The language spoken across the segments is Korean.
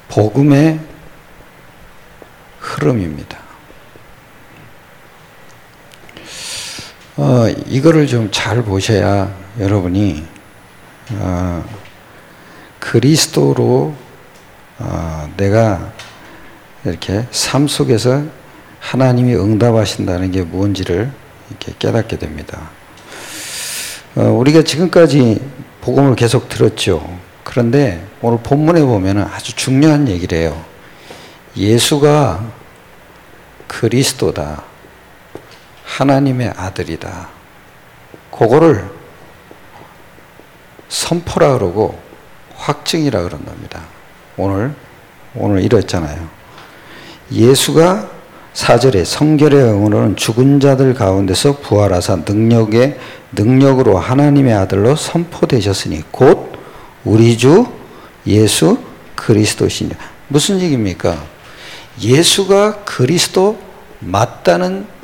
복음의 흐름입니다. 이거를 좀 잘 보셔야 여러분이 그리스도로 내가 이렇게 삶 속에서 하나님이 응답하신다는 게 뭔지를 이렇게 깨닫게 됩니다. 우리가 지금까지 복음을 계속 들었죠. 그런데 오늘 본문에 보면 아주 중요한 얘기를 해요. 예수가 그리스도다. 하나님의 아들이다. 그거를 선포라 그러고 확증이라 그런 겁니다. 오늘 이랬잖아요. 예수가 4절에 성결의 영으로는 죽은 자들 가운데서 부활하사 능력으로 하나님의 아들로 선포되셨으니 곧 우리 주 예수 그리스도시니. 무슨 얘기입니까? 예수가 그리스도 맞다는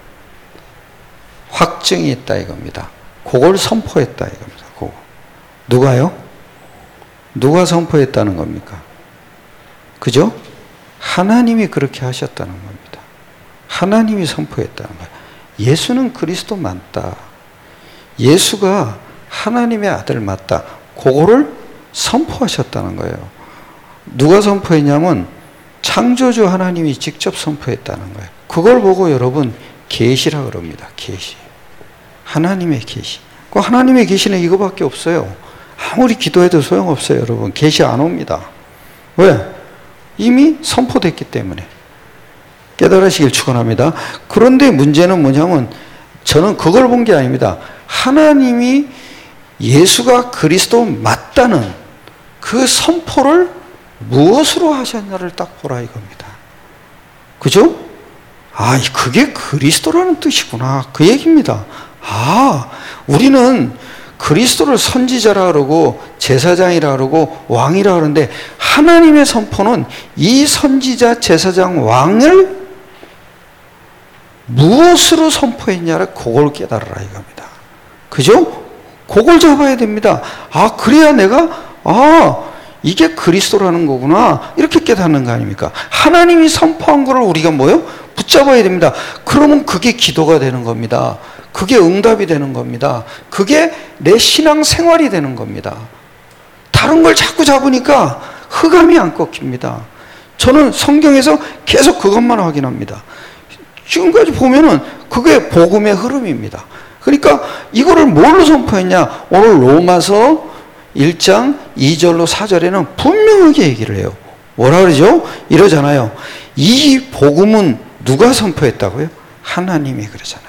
확증이 있다 이겁니다. 그걸 선포했다 이겁니다. 그거. 누가요? 누가 선포했다는 겁니까? 그죠? 하나님이 그렇게 하셨다는 겁니다. 하나님이 선포했다는 거예요. 예수는 그리스도 맞다. 예수가 하나님의 아들 맞다. 그거를 선포하셨다는 거예요. 누가 선포했냐면 창조주 하나님이 직접 선포했다는 거예요. 그걸 보고 여러분 계시라 그럽니다. 계시. 하나님의 계시. 그 하나님의 계시는 이거밖에 없어요. 아무리 기도해도 소용없어요, 여러분. 계시 안 옵니다. 왜? 이미 선포됐기 때문에. 깨달으시길 축원합니다. 그런데 문제는 뭐냐면 저는 그걸 본 게 아닙니다. 하나님이 예수가 그리스도 맞다는 그 선포를 무엇으로 하셨냐를 딱 보라 이겁니다. 그죠? 그게 그리스도라는 뜻이구나. 그 얘기입니다. 우리는 그리스도를 선지자라 그러고 제사장이라 그러고 왕이라 그러는데 하나님의 선포는 이 선지자, 제사장, 왕을 무엇으로 선포했냐를 그걸 깨달으라 이겁니다. 그죠? 그걸 잡아야 됩니다. 그래야 내가 이게 그리스도라는 거구나 이렇게 깨닫는 거 아닙니까? 하나님이 선포한 거를 우리가 붙잡아야 됩니다. 그러면 그게 기도가 되는 겁니다. 그게 응답이 되는 겁니다. 그게 내 신앙 생활이 되는 겁니다. 다른 걸 자꾸 잡으니까 흑암이 안 꺾입니다. 저는 성경에서 계속 그것만 확인합니다. 지금까지 보면은 그게 복음의 흐름입니다. 그러니까 이거를 뭘로 선포했냐? 오늘 로마서 1장 2절로 4절에는 분명하게 얘기를 해요. 뭐라 그러죠? 이러잖아요. 이 복음은 누가 선포했다고요? 하나님이 그러잖아요.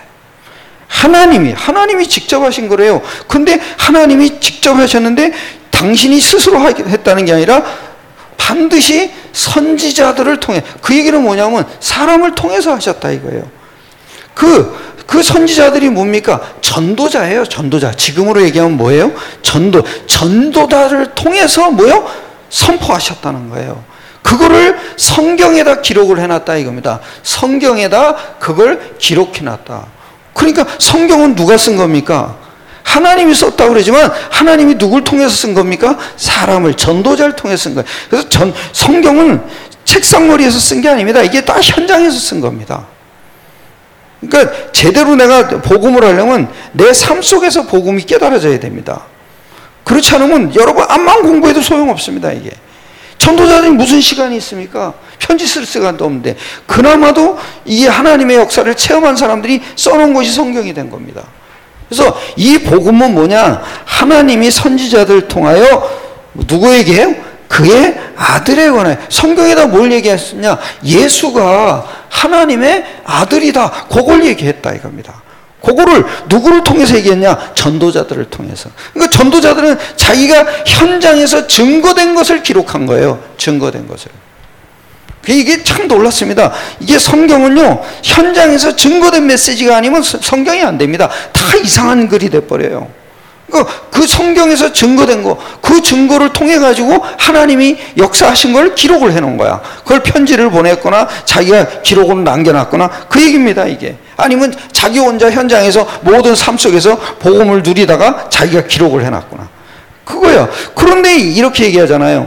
하나님이 직접 하신 거래요. 근데 하나님이 직접 하셨는데 당신이 스스로 했다는 게 아니라 반드시 선지자들을 통해. 그 얘기는 뭐냐면 사람을 통해서 하셨다 이거예요. 그 선지자들이 뭡니까? 전도자예요. 전도자. 지금으로 얘기하면 뭐예요? 전도자를 통해서 선포하셨다는 거예요. 그거를 성경에다 기록을 해놨다 이겁니다. 성경에다 그걸 기록해놨다. 그러니까 성경은 누가 쓴 겁니까? 하나님이 썼다고 그러지만 하나님이 누굴 통해서 쓴 겁니까? 사람을, 전도자를 통해서 쓴 거예요. 그래서 성경은 책상머리에서 쓴 게 아닙니다. 이게 다 현장에서 쓴 겁니다. 그러니까 제대로 내가 복음을 하려면 내 삶 속에서 복음이 깨달아져야 됩니다. 그렇지 않으면 여러분 암만 공부해도 소용없습니다. 이게 전도자들이 무슨 시간이 있습니까? 편지 쓸 시간도 없는데 그나마도 이 하나님의 역사를 체험한 사람들이 써놓은 것이 성경이 된 겁니다. 그래서 이 복음은 뭐냐? 하나님이 선지자들 통하여 누구에게? 그의 아들에 관해. 성경에다 뭘 얘기했냐? 예수가 하나님의 아들이다. 그걸 얘기했다 이겁니다. 그거를 누구를 통해서 얘기했냐? 전도자들을 통해서. 그러니까 전도자들은 자기가 현장에서 증거된 것을 기록한 거예요. 증거된 것을. 이게 참 놀랐습니다. 이게 성경은요, 현장에서 증거된 메시지가 아니면 성경이 안 됩니다. 다 이상한 글이 돼버려요. 그 성경에서 증거된 거, 그 증거를 통해 가지고 하나님이 역사하신 걸 기록을 해놓은 거야. 그걸 편지를 보냈거나 자기가 기록으로 남겨놨거나 그 얘기입니다. 이게 아니면 자기 혼자 현장에서 모든 삶 속에서 복음을 누리다가 자기가 기록을 해놨구나 그거야. 그런데 이렇게 얘기하잖아요.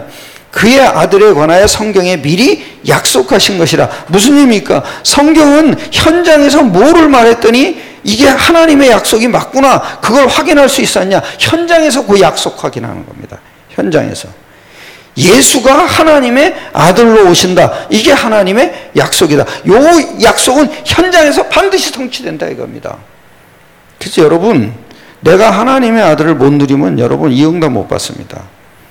그의 아들에 관하여 성경에 미리 약속하신 것이라. 무슨 의미입니까? 성경은 현장에서 뭐를 말했더니 이게 하나님의 약속이 맞구나, 그걸 확인할 수 있었냐? 현장에서 그 약속 확인하는 겁니다. 현장에서. 예수가 하나님의 아들로 오신다, 이게 하나님의 약속이다. 이 약속은 현장에서 반드시 성취된다 이겁니다. 그래서 여러분, 내가 하나님의 아들을 못 누리면 여러분 이 응답 못 받습니다.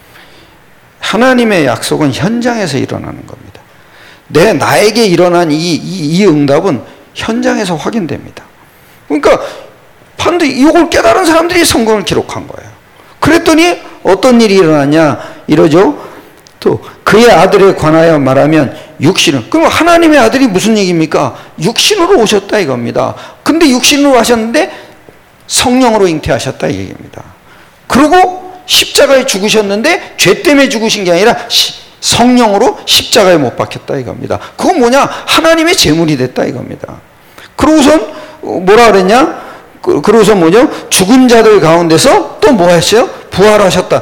하나님의 약속은 현장에서 일어나는 겁니다. 나에게 일어난 이 응답은 현장에서 확인됩니다. 그러니까 반드시 이걸 깨달은 사람들이 성경을 기록한 거예요. 그랬더니 어떤 일이 일어났냐 이러죠. 또 그의 아들에 관하여 말하면 육신은, 그럼 하나님의 아들이 무슨 얘기입니까? 육신으로 오셨다 이겁니다. 근데 육신으로 하셨는데 성령으로 잉태하셨다 이 얘기입니다. 그리고 십자가에 죽으셨는데 죄 때문에 죽으신 게 아니라 성령으로 십자가에 못 박혔다 이겁니다. 그건 뭐냐? 하나님의 제물이 됐다 이겁니다. 그러고선 뭐라 그랬냐? 그러고서 뭐죠? 죽은 자들 가운데서 또 뭐 했어요? 부활하셨다.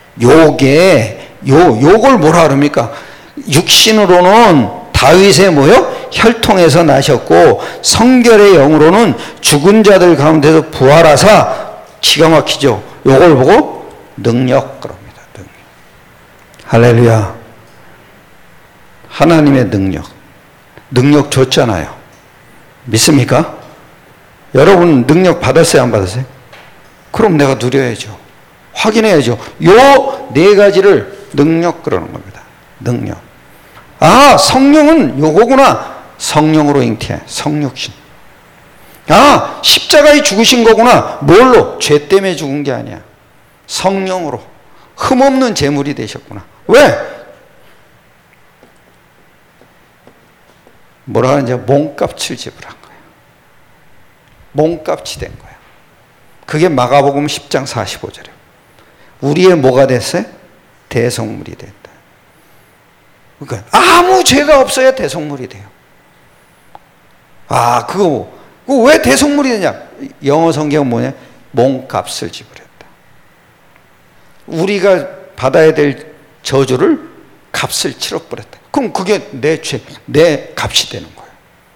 요걸 뭐라 그럽니까? 육신으로는 다윗의 뭐요? 혈통에서 나셨고 성결의 영으로는 죽은 자들 가운데서 부활하사, 기가 막히죠? 요걸 보고 능력 그럽니다. 능력. 할렐루야. 하나님의 능력 줬잖아요. 믿습니까? 여러분 능력 받았어요, 안 받았어요? 그럼 내가 누려야죠. 확인해야죠. 요 네 가지를 능력 그러는 겁니다. 능력. 아, 성령은 요거구나. 성령으로 잉태, 성육신. 아, 십자가에 죽으신 거구나. 뭘로? 죄 때문에 죽은 게 아니야. 성령으로 흠없는 제물이 되셨구나. 왜? 뭐라 하는지 몸값을 지불한 거예요. 몸값이 된 거예요. 그게 마가복음 10장 45절이에요. 우리의 뭐가 됐어요? 대성물이 됐다. 그러니까 아무 죄가 없어야 대성물이 돼요. 아, 그거 왜 대성물이 되냐? 영어 성경은 뭐냐? 몸값을 지불했다. 우리가 받아야 될 저주를 값을 치러버렸다. 그럼 그게 내 죄, 내 값이 되는 거예요.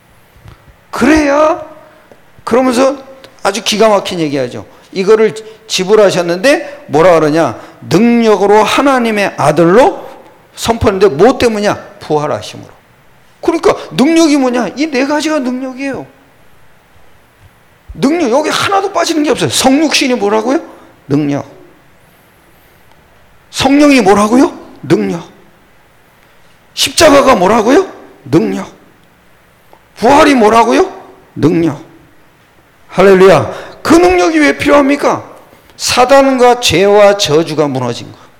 그래야, 그러면서 아주 기가 막힌 얘기하죠. 이거를 지불하셨는데 뭐라 그러냐? 능력으로 하나님의 아들로 선포했는데 뭐 때문이냐? 부활하심으로. 그러니까 능력이 뭐냐? 이 네 가지가 능력이에요. 능력, 여기 하나도 빠지는 게 없어요. 성육신이 뭐라고요? 능력. 성령이 뭐라고요? 능력. 십자가가 뭐라고요? 능력. 부활이 뭐라고요? 능력. 할렐루야. 그 능력이 왜 필요합니까? 사단과 죄와 저주가 무너진 거.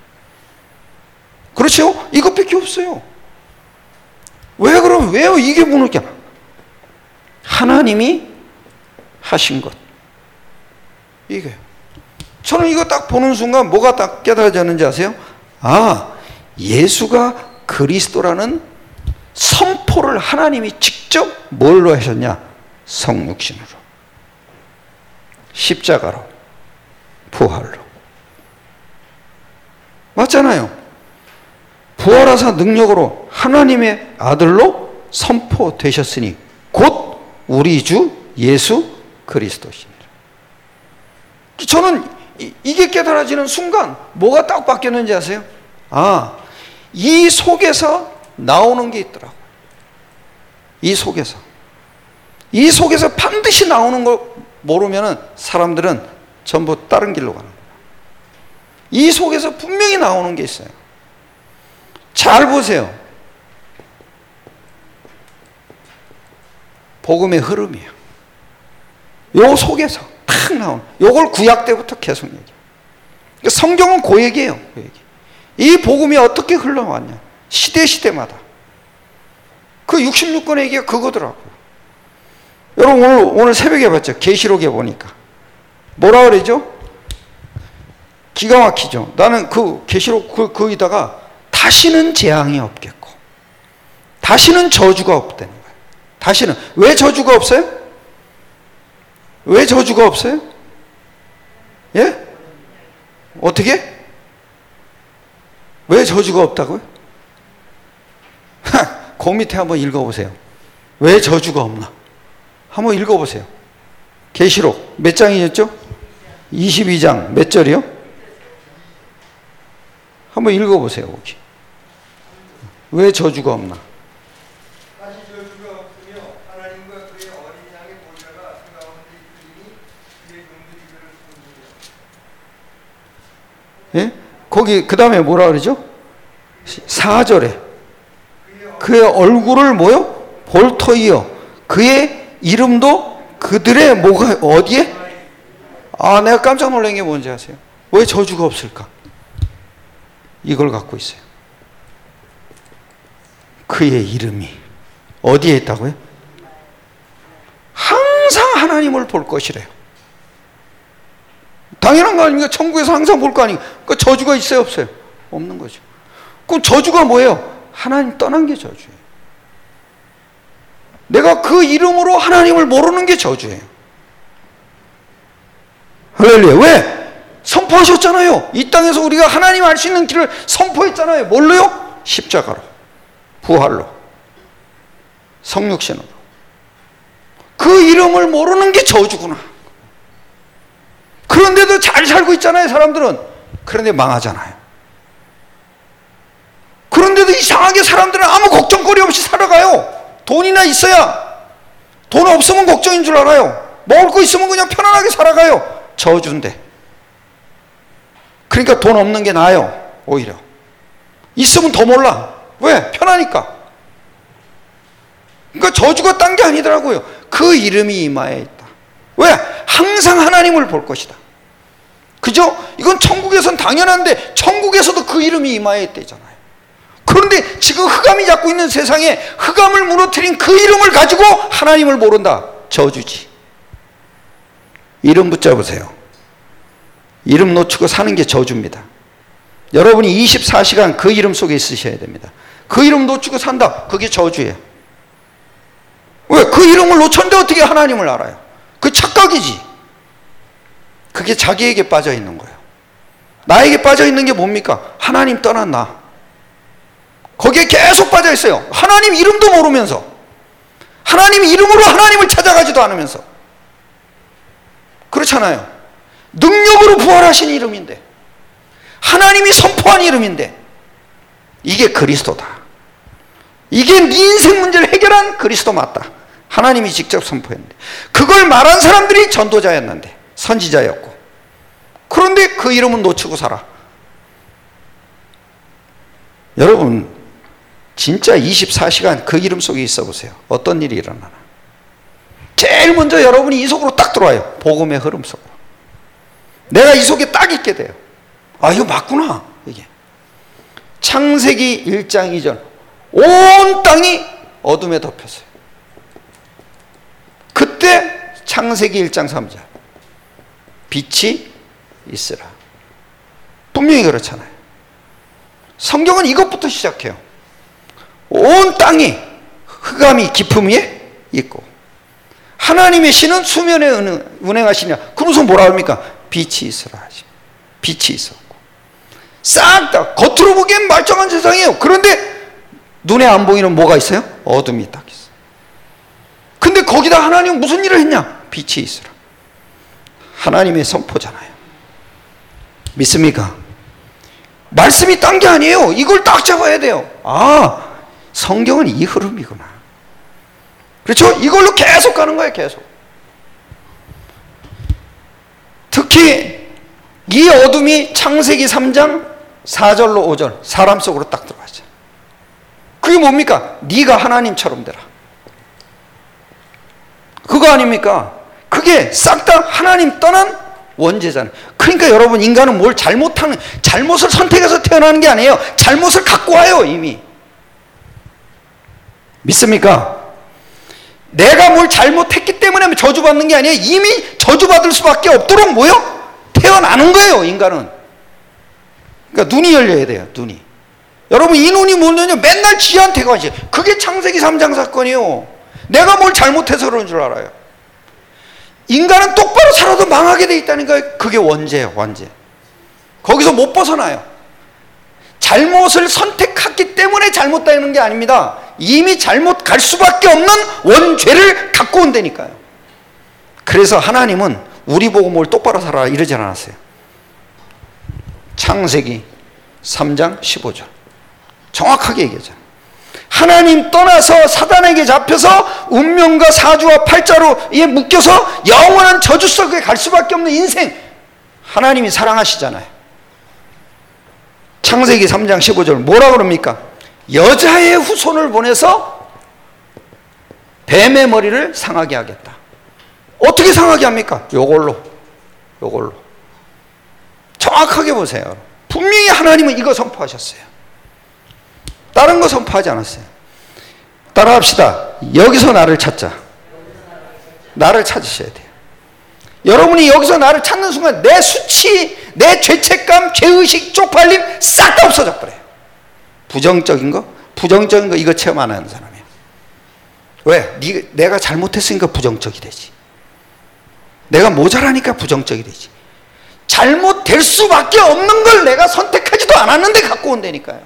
그렇죠? 이것밖에 없어요. 왜 그럼, 왜요? 이게 무너져? 하나님이 하신 것. 이게. 저는 이거 딱 보는 순간 뭐가 딱 깨달아졌는지 아세요? 아, 예수가 그리스도라는 선포를 하나님이 직접 뭘로 하셨냐? 성육신으로. 십자가로. 부활로. 맞잖아요. 부활하사 능력으로 하나님의 아들로 선포되셨으니 곧 우리 주 예수 그리스도시니라. 저는 이게 깨달아지는 순간 뭐가 딱 바뀌었는지 아세요? 아, 이 속에서 나오는 게 있더라고요. 이 속에서 반드시 나오는 걸 모르면은 사람들은 전부 다른 길로 가는 거예요. 이 속에서 분명히 나오는 게 있어요. 잘 보세요. 복음의 흐름이에요. 요 속에서 탁 나오는, 요걸 구약 때부터 계속 얘기해요. 성경은 그 얘기예요. 그 얘기. 이 복음이 어떻게 흘러왔냐? 시대마다. 그 66권의 얘기가 그거더라고요. 여러분 오늘 새벽에 봤죠? 계시록에 보니까 뭐라 그러죠? 기가 막히죠. 나는 그 계시록 거기다가 다시는 재앙이 없겠고 다시는 저주가 없다는 거예요. 다시는. 왜 저주가 없어요? 왜 저주가 없어요? 예? 어떻게? 왜 저주가 없다고요? 그 밑에 한번 읽어보세요. 왜 저주가 없나? 한번 읽어보세요. 계시록 몇 장이었죠? 22장 몇 절이요? 한번 읽어보세요. 거기. 왜 저주가 없나? 다시 저주가 없으며 하나님과 그의 어린 양의 보좌가 그 가운데 있으니 그의 종들이 그를 섬기며. 예? 거기 그 다음에 뭐라 그러죠? 4절에 그의 얼굴을 뭐요? 볼터이요 그의 이름도 그들의 뭐가 어디에? 아, 내가 깜짝 놀란 게 뭔지 아세요? 왜 저주가 없을까? 이걸 갖고 있어요. 그의 이름이 어디에 있다고요? 항상 하나님을 볼 것이래요. 당연한 거 아닙니까? 천국에서 항상 볼 거 아닙니까? 그 저주가 있어요, 없어요? 없는 거죠. 그럼 저주가 뭐예요? 하나님 떠난 게 저주예요. 내가 그 이름으로 하나님을 모르는 게 저주예요. 할렐루야. 왜? 선포하셨잖아요. 이 땅에서 우리가 하나님 알 수 있는 길을 선포했잖아요. 뭘로요? 십자가로, 부활로, 성육신으로. 그 이름을 모르는 게 저주구나. 그런데도 잘 살고 있잖아요, 사람들은. 그런데 망하잖아요. 그런데도 이상하게 사람들은 아무 걱정거리 없이 살아가요. 돈이나 있어야. 돈 없으면 걱정인 줄 알아요. 먹을 거 있으면 그냥 편안하게 살아가요. 저주인데. 그러니까 돈 없는 게 나아요, 오히려. 있으면 더 몰라. 왜? 편하니까. 그러니까 저주가 딴 게 아니더라고요. 그 이름이 이마에 있다. 왜? 항상 하나님을 볼 것이다. 그죠? 이건 천국에선 당연한데 천국에서도 그 이름이 이마에 있대잖아요. 그런데 지금 흑암이 잡고 있는 세상에 흑암을 무너뜨린 그 이름을 가지고 하나님을 모른다. 저주지. 이름 붙잡으세요. 이름 놓치고 사는 게 저주입니다. 여러분이 24시간 그 이름 속에 있으셔야 됩니다. 그 이름 놓치고 산다. 그게 저주예요. 왜? 그 이름을 놓쳤는데 어떻게 하나님을 알아요? 그 착각이지. 그게 자기에게 빠져 있는 거예요. 나에게 빠져 있는 게 뭡니까? 하나님 떠난 나. 거기에 계속 빠져 있어요. 하나님 이름도 모르면서. 하나님 이름으로 하나님을 찾아가지도 않으면서. 그렇잖아요. 능력으로 부활하신 이름인데, 하나님이 선포한 이름인데, 이게 그리스도다. 이게 네 인생 문제를 해결한 그리스도 맞다. 하나님이 직접 선포했는데, 그걸 말한 사람들이 전도자였는데, 선지자였고, 그런데 그 이름은 놓치고 살아. 여러분 진짜 24시간 그 이름 속에 있어 보세요. 어떤 일이 일어나나. 제일 먼저 여러분이 이 속으로 딱 들어와요. 복음의 흐름 속으로. 내가 이 속에 딱 있게 돼요. 아, 이거 맞구나. 이게 창세기 1장 2절 온 땅이 어둠에 덮였어요. 그때 창세기 1장 3절 빛이 있으라. 분명히 그렇잖아요. 성경은 이것부터 시작해요. 온 땅이 흑암이 깊음 위에 있고 하나님의 신은 수면에 운행하시냐. 그러면서 뭐라 합니까? 빛이 있으라 하시. 빛이 있었고 싹 다 겉으로 보기엔 말짱한 세상이에요. 그런데 눈에 안 보이는 뭐가 있어요? 어둠이 딱 있어요. 근데 거기다 하나님은 무슨 일을 했냐? 빛이 있으라. 하나님의 선포잖아요. 믿습니까? 말씀이 딴 게 아니에요. 이걸 딱 잡아야 돼요. 아, 성경은 이 흐름이구나. 그렇죠? 이걸로 계속 가는 거예요. 계속. 특히 이 어둠이 창세기 3장 4절로 5절 사람 속으로 딱 들어가죠. 그게 뭡니까? 네가 하나님처럼 되라. 그거 아닙니까? 그게 싹 다 하나님 떠난 원죄잖아요. 그러니까 여러분 인간은 뭘 잘못하는, 잘못을 선택해서 태어나는 게 아니에요. 잘못을 갖고 와요. 이미. 믿습니까? 내가 뭘 잘못했기 때문에 저주받는 게 아니에요. 이미 저주받을 수밖에 없도록 뭐요? 태어나는 거예요. 인간은. 그러니까 눈이 열려야 돼요. 눈이. 여러분 이 눈이 뭐냐면 맨날 지한테 가지. 그게 창세기 3장 사건이에요. 내가 뭘 잘못해서 그런 줄 알아요. 인간은 똑바로 살아도 망하게 돼 있다는 거예요. 그게 원죄예요. 원죄. 거기서 못 벗어나요. 잘못을 선택했기 때문에 잘못되는 게 아닙니다. 이미 잘못 갈 수밖에 없는 원죄를 갖고 온다니까요. 그래서 하나님은 우리 보고 뭘 똑바로 살아라 이러지 않았어요. 창세기 3장 15절 정확하게 얘기하잖아요. 하나님 떠나서 사단에게 잡혀서 운명과 사주와 팔자로 묶여서 영원한 저주 속에 갈 수밖에 없는 인생, 하나님이 사랑하시잖아요. 창세기 3장 15절 뭐라 그럽니까? 여자의 후손을 보내서 뱀의 머리를 상하게 하겠다. 어떻게 상하게 합니까? 요걸로 정확하게 보세요. 분명히 하나님은 이거 선포하셨어요. 다른 거 선포하지 않았어요. 따라합시다. 여기서 나를 찾자. 나를 찾으셔야 돼요. 여러분이 여기서 나를 찾는 순간 내 수치, 내 죄책감, 죄의식, 쪽팔림 싹 다 없어져 버려요. 부정적인 거 이거 체험 안 하는 사람이에요. 왜? 내가 잘못했으니까 부정적이 되지. 내가 모자라니까 부정적이 되지. 잘못될 수밖에 없는 걸 내가 선택하지도 않았는데 갖고 온다니까요.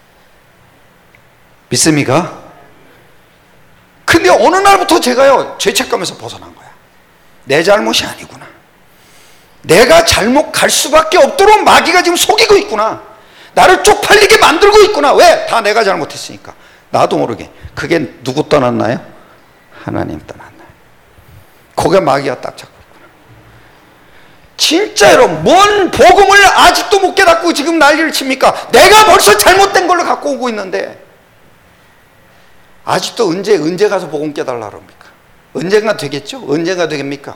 믿습니까? 근데 어느 날부터 제가요 죄책감에서 벗어난 거야. 내 잘못이 아니구나. 내가 잘못 갈 수밖에 없도록 마귀가 지금 속이고 있구나. 나를 쪽팔리게 만들고 있구나. 왜? 다 내가 잘못했으니까. 나도 모르게. 그게 누구 떠났나요? 하나님 떠났나요? 거기에 마귀가 딱 잡고 있구나. 진짜 여러분, 뭔 복음을 아직도 못 깨닫고 지금 난리를 칩니까? 내가 벌써 잘못된 걸로 갖고 오고 있는데 아직도 언제 가서 복음 깨달라 그럽니까? 언젠가 되겠죠? 언젠가 되겠습니까?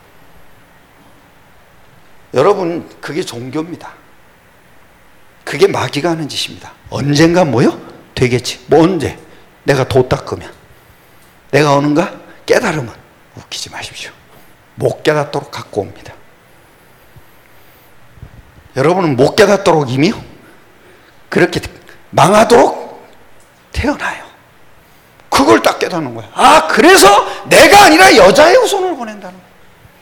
여러분, 그게 종교입니다. 그게 마귀가 하는 짓입니다. 언젠가 뭐요? 되겠지. 뭐 언제? 내가 도 닦으면. 내가 오는가? 깨달으면. 웃기지 마십시오. 못 깨닫도록 갖고 옵니다. 여러분은 못 깨닫도록 이미요? 그렇게 망하도록 태어나요. 그걸 딱 깨닫는 거야. 아, 그래서 내가 아니라 여자의 후손을 보낸다는 거야.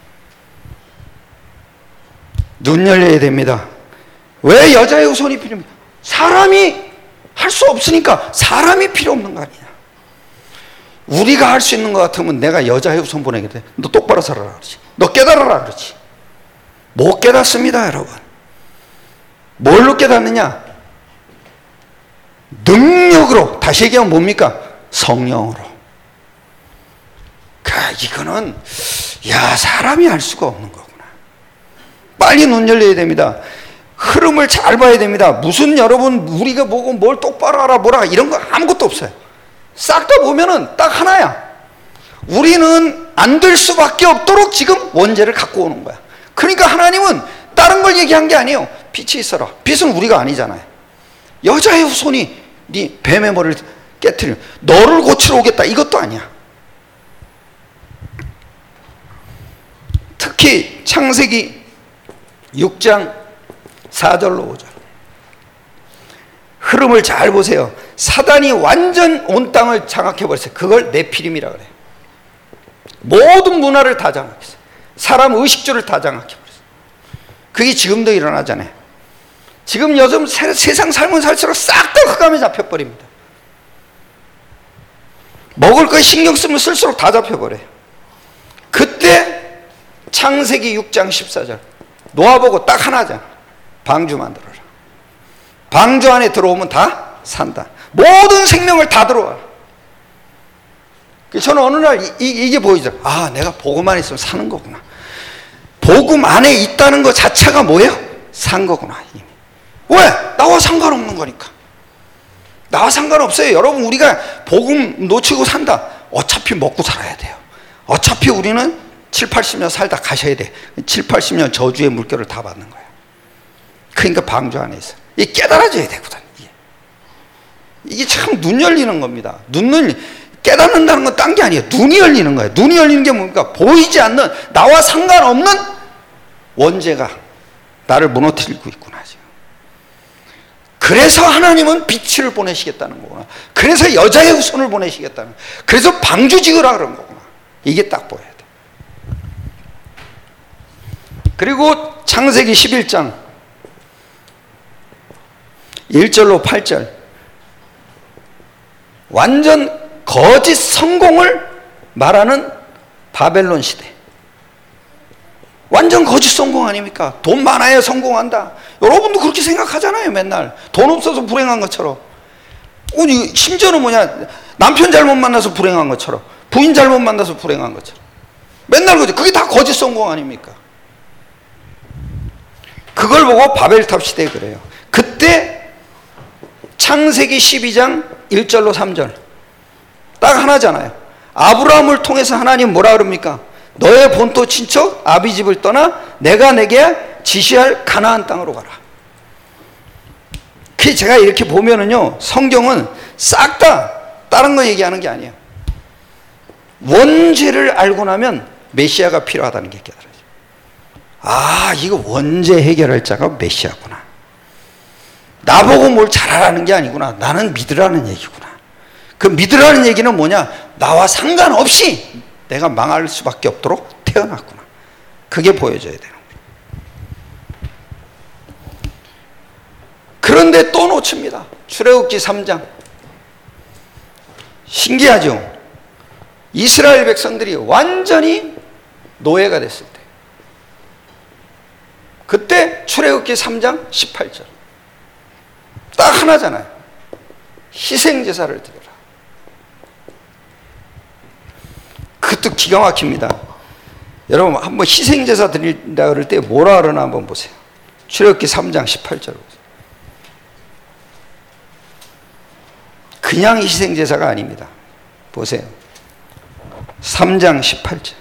눈 열려야 됩니다. 왜 여자의 후손이 필요합니까? 사람이 할 수 없으니까 사람이 필요 없는 거 아니야. 우리가 할 수 있는 것 같으면 내가 여자의 후손 보내게 돼. 너 똑바로 살아라 그러지. 너 깨달아라 그러지. 못 깨닫습니다, 여러분. 뭘로 깨닫느냐? 능력으로. 다시 얘기하면 뭡니까? 성령으로. 이거는 사람이 할 수가 없는 거구나. 빨리 눈 열려야 됩니다. 흐름을 잘 봐야 됩니다. 무슨 여러분 우리가 보고 뭘 똑바로 알아 뭐라 이런 거 아무것도 없어요. 싹 다 보면은 딱 하나야. 우리는 안 될 수밖에 없도록 지금 원죄를 갖고 오는 거야. 그러니까 하나님은 다른 걸 얘기한 게 아니에요. 빛이 있어라. 빛은 우리가 아니잖아요. 여자의 후손이 네 뱀의 머리를 깨트리면 너를 고치러 오겠다 이것도 아니야. 특히 창세기 6장 4절로 5절 흐름을 잘 보세요. 사단이 완전 온 땅을 장악해버렸어요. 그걸 네피림이라 그래요. 모든 문화를 다 장악했어요. 사람 의식주를 다 장악해버렸어요. 그게 지금도 일어나잖아요. 지금 요즘 세상 살면 살수록 싹 다 흑암에 잡혀버립니다. 먹을 거 신경 쓰면 쓸수록 다 잡혀버려요. 그때 창세기 6장 14절 노아보고 딱 하나잖아. 방주 만들어라. 방주 안에 들어오면 다 산다. 모든 생명을 다 들어와라. 저는 어느 날 이게 보이죠. 아, 내가 복음 안에 있으면 사는 거구나. 복음 안에 있다는 것 자체가 뭐예요? 산 거구나. 이미. 왜? 나와 상관없는 거니까. 나와 상관없어요. 여러분, 우리가 복음 놓치고 산다. 어차피 먹고 살아야 돼요. 어차피 우리는 7, 80년 살다 가셔야 돼. 7, 80년 저주의 물결을 다 받는 거예요. 그러니까 방주 안에 있어. 이게 깨달아져야 되거든. 이게 참 눈 열리는 겁니다. 눈을 깨닫는다는 건 딴 게 아니에요. 눈이 열리는 거예요. 눈이 열리는 게 뭡니까? 보이지 않는 나와 상관없는 원죄가 나를 무너뜨리고 있구나 지금. 그래서 하나님은 빛을 보내시겠다는 거구나. 그래서 여자의 후손을 보내시겠다는 거구나. 그래서 방주 지으라 그런 거구나. 이게 딱 보여야 돼. 그리고 창세기 11장 1절로 8절. 완전 거짓 성공을 말하는 바벨론 시대. 완전 거짓 성공 아닙니까? 돈 많아야 성공한다. 여러분도 그렇게 생각하잖아요. 맨날 돈 없어서 불행한 것처럼. 심지어는 뭐냐, 남편 잘못 만나서 불행한 것처럼, 부인 잘못 만나서 불행한 것처럼. 맨날 거짓. 그게 다 거짓 성공 아닙니까? 그걸 보고 바벨탑 시대에 그래요. 그때 창세기 12장 1절로 3절 딱 하나잖아요. 아브라함을 통해서 하나님 뭐라 그럽니까? 너의 본토 친척 아비 집을 떠나 내가 내게 지시할 가나안 땅으로 가라. 그 제가 이렇게 보면은요, 성경은 싹 다 다른 거 얘기하는 게 아니에요. 원죄를 알고 나면 메시아가 필요하다는 게 깨달아요. 아, 이거 원죄 해결할 자가 메시아구나. 나보고 뭘 잘하라는 게 아니구나. 나는 믿으라는 얘기구나. 그 믿으라는 얘기는 뭐냐? 나와 상관없이 내가 망할 수밖에 없도록 태어났구나. 그게 보여져야 되는 거예요. 그런데 또 놓칩니다. 출애굽기 3장. 신기하죠? 이스라엘 백성들이 완전히 노예가 됐을 때, 그때 출애굽기 3장 18절 딱 하나잖아요. 희생제사를 드려라. 그것도 기가 막힙니다. 여러분 한번 희생제사 드린다 그럴 때 뭐라 그러나 한번 보세요. 출애굽기 3장 18절 보세요. 그냥 희생제사가 아닙니다. 보세요. 3장 18절.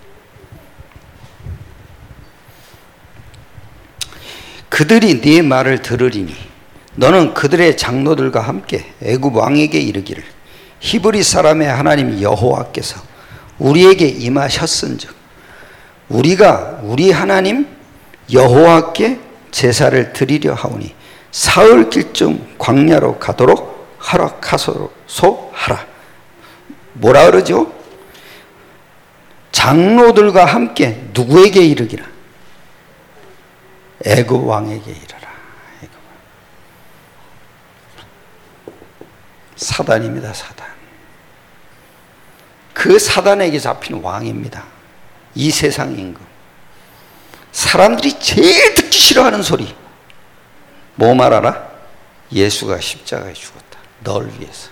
그들이 네 말을 들으리니 너는 그들의 장로들과 함께 애굽 왕에게 이르기를 히브리 사람의 하나님 여호와께서 우리에게 임하셨은즉 우리가 우리 하나님 여호와께 제사를 드리려 하오니 사흘 길쯤 광야로 가도록 허락하소서 하라. 뭐라 그러죠? 장로들과 함께 누구에게 이르기라? 애굽 왕에게 이르라. 사단입니다. 사단. 그 사단에게 잡힌 왕입니다. 이 세상 임금. 사람들이 제일 듣기 싫어하는 소리 뭐 말하라? 예수가 십자가에 죽었다. 널 위해서.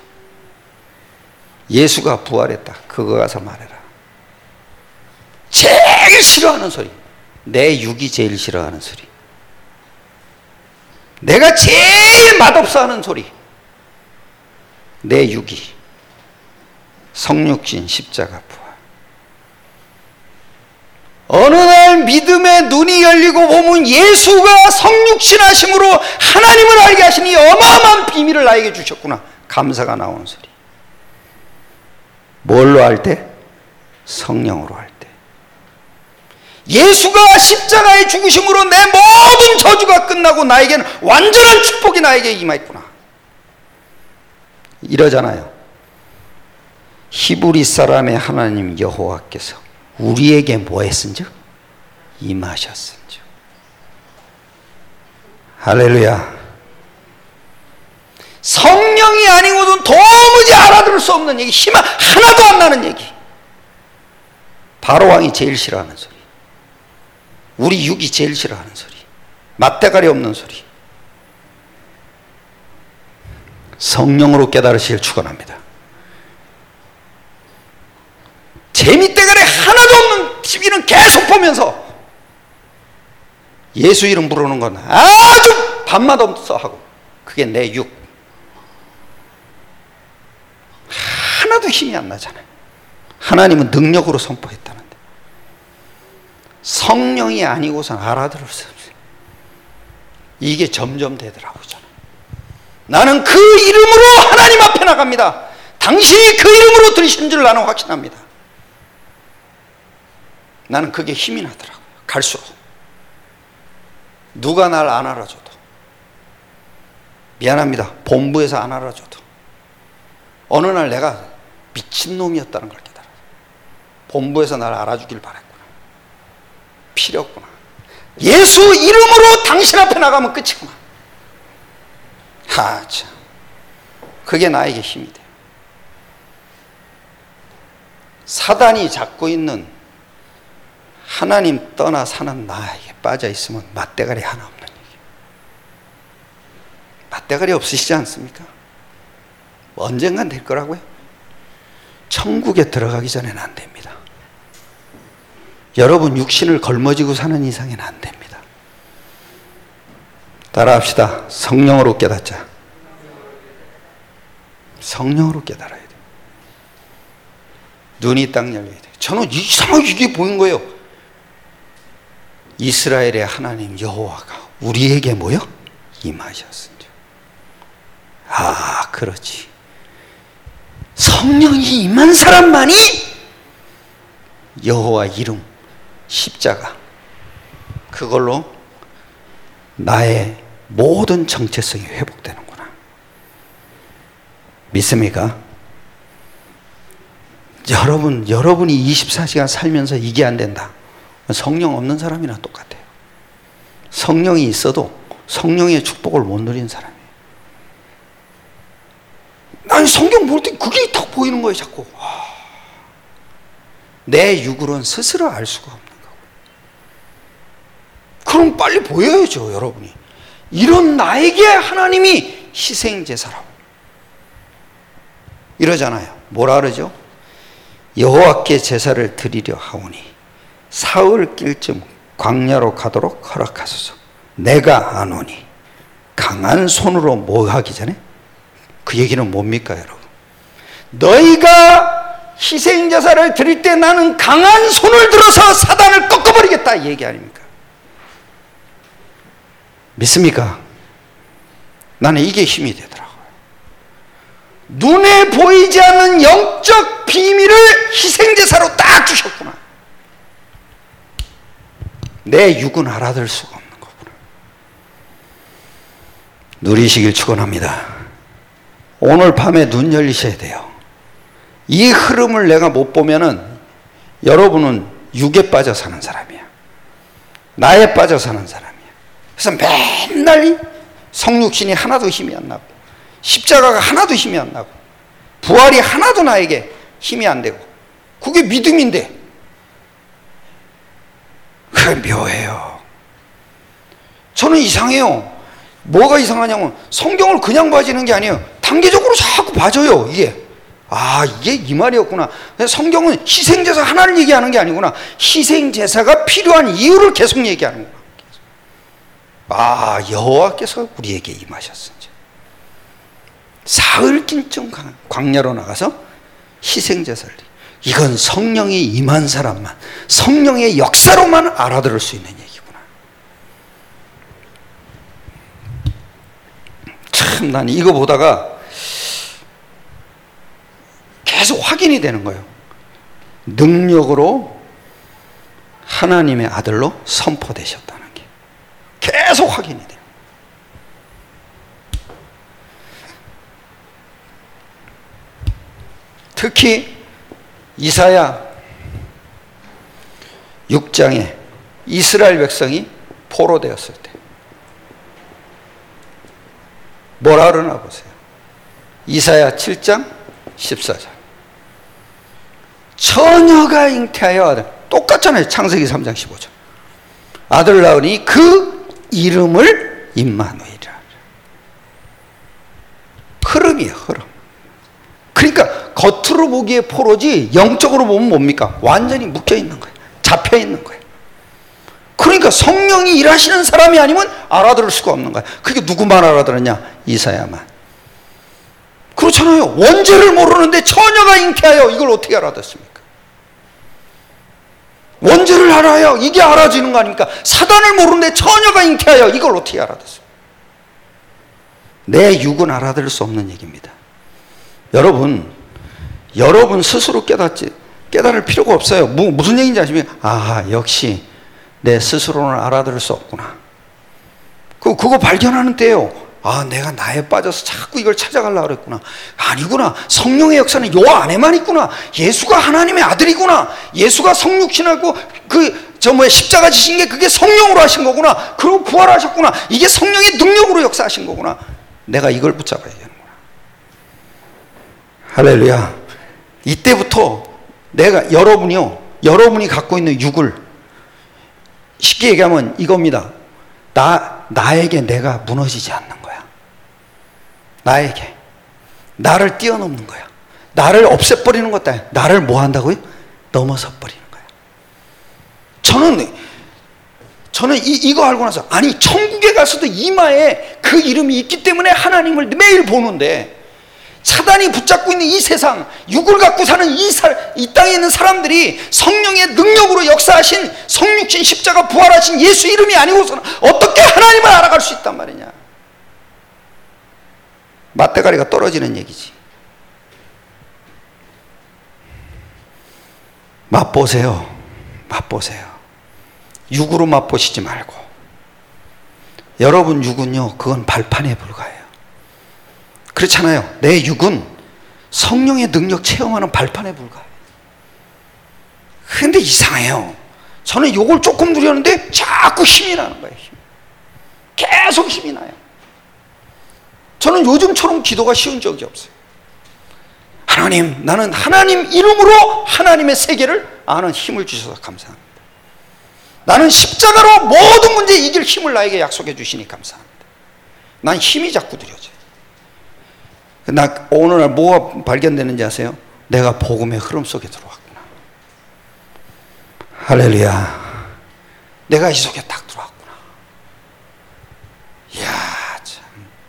예수가 부활했다. 그거 가서 말해라. 제일 싫어하는 소리. 내 육이 제일 싫어하는 소리. 내가 제일 맛없어 하는 소리. 내 육이. 성육신 십자가 부활. 어느 날 믿음의 눈이 열리고 보면 예수가 성육신하심으로 하나님을 알게 하시니 어마어마한 비밀을 나에게 주셨구나. 감사가 나오는 소리. 뭘로 할 때? 성령으로 할 때. 예수가 십자가에 죽으심으로 내 모든 저주가 끝나고 나에게는 완전한 축복이 나에게 임했구나. 이러잖아요. 히브리 사람의 하나님 여호와께서 우리에게 뭐 했은즉? 임하셨은즉. 할렐루야. 성령이 아니고는 도무지 알아들을 수 없는 얘기, 힘 하나도 안 나는 얘기. 바로왕이 제일 싫어하는 소리. 우리 육이 제일 싫어하는 소리. 맞대가리 없는 소리. 성령으로 깨달으시길 축원합니다. 재미대가리 하나도 없는 TV는 계속 보면서 예수 이름 부르는 건 아주 밥맛 없어 하고, 그게 내 육. 하나도 힘이 안 나잖아요. 하나님은 능력으로 선포했다는데. 성령이 아니고선 알아들을 수 없어요. 이게 점점 되더라고요. 저는. 나는 그 이름으로 하나님 앞에 나갑니다. 당신이 그 이름으로 들으신 줄 나는 확신합니다. 나는 그게 힘이 나더라고요. 갈수록. 누가 날 안 알아줘도. 미안합니다. 본부에서 안 알아줘도. 어느 날 내가 미친놈이었다는 걸 깨달아요. 본부에서 날 알아주길 바랬구나. 필요 없구나. 예수 이름으로 당신 앞에 나가면 끝이구나. 참. 그게 나에게 힘이 돼요. 사단이 잡고 있는 하나님 떠나 사는 나에게 빠져 있으면 맞대가리 하나 없는 얘기예요. 맞대가리 없으시지 않습니까? 언젠간 될 거라고요. 천국에 들어가기 전에는 안 됩니다. 여러분 육신을 걸머지고 사는 이상에는 안 됩니다. 따라합시다. 성령으로 깨닫자. 성령으로 깨달아야 돼요. 눈이 딱 열려야 돼요. 저는 이상하게 이게 보인 거예요. 이스라엘의 하나님 여호와가 우리에게 뭐요? 임하셨습니다. 아, 그렇지. 성령이 임한 사람만이 여호와 이름, 십자가, 그걸로 나의 모든 정체성이 회복되는구나. 믿습니까? 여러분이 24시간 살면서 이게 안 된다. 성령 없는 사람이랑 똑같아요. 성령이 있어도 성령의 축복을 못 누리는 사람이에요. 난 성경 볼 때 그게 딱 보이는 거예요, 자꾸. 내 육으로는 스스로 알 수가 없는 거고. 그럼 빨리 보여야죠, 여러분이. 이런 나에게 하나님이 희생제사라고 이러잖아요. 뭐라 그러죠? 여호와께 제사를 드리려 하오니 사흘 길쯤 광야로 가도록 허락하소서. 내가 아노니. 강한 손으로 뭐 하기 전에? 그 얘기는 뭡니까, 여러분? 너희가 희생제사를 드릴 때 나는 강한 손을 들어서 사단을 꺾어버리겠다, 이 얘기 아닙니까? 믿습니까? 나는 이게 힘이 되더라고요. 눈에 보이지 않는 영적 비밀을 희생제사로 딱 주셨구나. 내 육은 알아들 수가 없는 거구나. 누리시길 축원합니다. 오늘 밤에 눈 열리셔야 돼요. 이 흐름을 내가 못 보면은 여러분은 육에 빠져 사는 사람이야. 나에 빠져 사는 사람이야. 그래서 맨날 성육신이 하나도 힘이 안 나고, 십자가가 하나도 힘이 안 나고, 부활이 하나도 나에게 힘이 안 되고, 그게 믿음인데 그게 묘해요. 저는 이상해요. 뭐가 이상하냐면 성경을 그냥 봐지는 게 아니에요. 단계적으로 자꾸 봐줘요. 이게 이 말이었구나. 성경은 희생제사 하나를 얘기하는 게 아니구나. 희생제사가 필요한 이유를 계속 얘기하는 거구나. 여호와께서 우리에게 임하셨습니다. 사흘 길쯤 광야로 나가서 희생제사를, 이건 성령이 임한 사람만, 성령의 역사로만 알아들을 수 있는 얘기구나. 참, 난 이거 보다가 계속 확인이 되는 거예요. 능력으로 하나님의 아들로 선포되셨다는 게 계속 확인이 돼요. 특히 이사야 6장에 이스라엘 백성이 포로되었을 때 뭐라 그러나 보세요. 이사야 7장 14절. 처녀가 잉태하여 아들, 똑같잖아요. 창세기 3장 15절. 아들 낳으니 그 이름을 임마누엘이라. 흐름이에요, 흐름. 그러니까 겉으로 보기에 포로지 영적으로 보면 뭡니까? 완전히 묶여 있는 거예요. 잡혀 있는 거예요. 그러니까 성령이 일하시는 사람이 아니면 알아들을 수가 없는 거예요. 그게 누구만 알아들었냐? 이사야만. 그렇잖아요. 원죄를 모르는데 처녀가 잉태하여, 이걸 어떻게 알아듣습니까? 원죄를 알아야 이게 알아지는 거 아닙니까? 사단을 모르는데 처녀가 잉태하여, 이걸 어떻게 알아듣습니까? 내 육은 알아들을 수 없는 얘기입니다. 여러분 스스로 깨달을 필요가 없어요. 무슨 얘기인지 아시면, 역시 내 스스로는 알아들을 수 없구나. 그거 발견하는 때예요. 내가 나에 빠져서 자꾸 이걸 찾아가려고 그랬구나. 아니구나. 성령의 역사는 요 안에만 있구나. 예수가 하나님의 아들이구나. 예수가 성육신하고 십자가 지신 게 그게 성령으로 하신 거구나. 그리고 부활하셨구나. 이게 성령의 능력으로 역사하신 거구나. 내가 이걸 붙잡아야 되는구나. 할렐루야. 이때부터 여러분이 갖고 있는 육을, 쉽게 얘기하면 이겁니다. 나에게 내가 무너지지 않는 거야. 나를 뛰어넘는 거야. 나를 없애버리는 것도 아니야. 나를 뭐 한다고요? 넘어서 버리는 거야. 저는 이거 알고 나서, 아니, 천국에 가서도 이마에 그 이름이 있기 때문에 하나님을 매일 보는데, 사단이 붙잡고 있는 이 세상, 육을 갖고 사는 이 땅에 있는 사람들이 성령의 능력으로 역사하신 성육신 십자가 부활하신 예수 이름이 아니고서는 어떻게 하나님을 알아갈 수 있단 말이냐. 맞대가리가 떨어지는 얘기지. 맛보세요. 육으로 맛보시지 말고. 여러분 육은요, 그건 발판에 불과해요. 그렇잖아요. 내 육은 성령의 능력 체험하는 발판에 불과해요. 근데 이상해요. 저는 요걸 조금 누렸는데 자꾸 힘이 나는 거예요. 계속 힘이 나요. 저는 요즘처럼 기도가 쉬운 적이 없어요. 하나님, 나는 하나님 이름으로 하나님의 세계를 아는 힘을 주셔서 감사합니다. 나는 십자가로 모든 문제 이길 힘을 나에게 약속해 주시니 감사합니다. 난 힘이 자꾸 느려져요. 오늘날 뭐가 발견되는지 아세요? 내가 복음의 흐름 속에 들어왔구나. 할렐루야. 내가 이 속에 딱 들어왔구나. 이야, 참.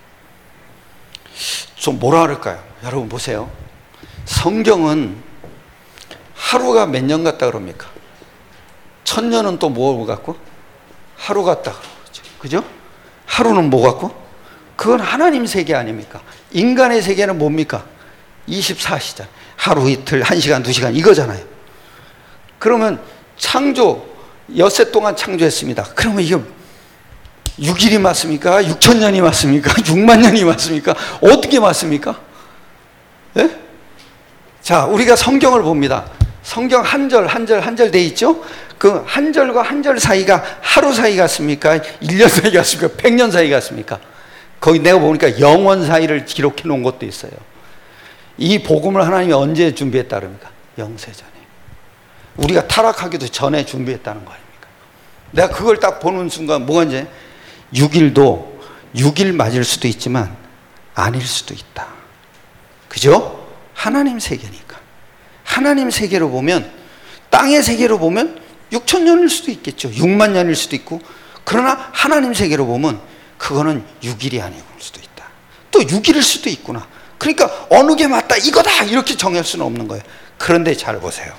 좀 뭐라 그럴까요? 여러분 보세요. 성경은 하루가 몇 년 같다 그럽니까? 1000년은 또 뭐 같고? 하루 같다 그러죠. 그죠? 하루는 뭐 같고? 그건 하나님 세계 아닙니까? 인간의 세계는 뭡니까? 24시간. 하루 이틀, 1시간, 2시간 이거잖아요. 그러면 창조, 엿새 동안 창조했습니다. 그러면 이게 6일이 맞습니까? 6000년이 맞습니까? 6만 년이 맞습니까? 어떻게 맞습니까? 예? 자, 우리가 성경을 봅니다. 성경 한 절 돼 있죠? 그 한 절과 한 절 사이가 하루 사이 같습니까? 1년 사이 같습니까? 100년 사이 같습니까? 거기 내가 보니까 영원 사이를 기록해 놓은 것도 있어요. 이 복음을 하나님이 언제 준비했다 그럽니까? 영세전에. 우리가 타락하기도 전에 준비했다는 거 아닙니까? 내가 그걸 딱 보는 순간 뭐가 이제 6일도 6일 맞을 수도 있지만 아닐 수도 있다. 그죠? 하나님 세계니까. 하나님 세계로 보면, 땅의 세계로 보면 6000년일 수도 있겠죠. 6만 년일 수도 있고. 그러나 하나님 세계로 보면 그거는 6일이 아닐 수도 있다. 또 6일일 수도 있구나. 그러니까 어느 게 맞다, 이거다 이렇게 정할 수는 없는 거예요. 그런데 잘 보세요.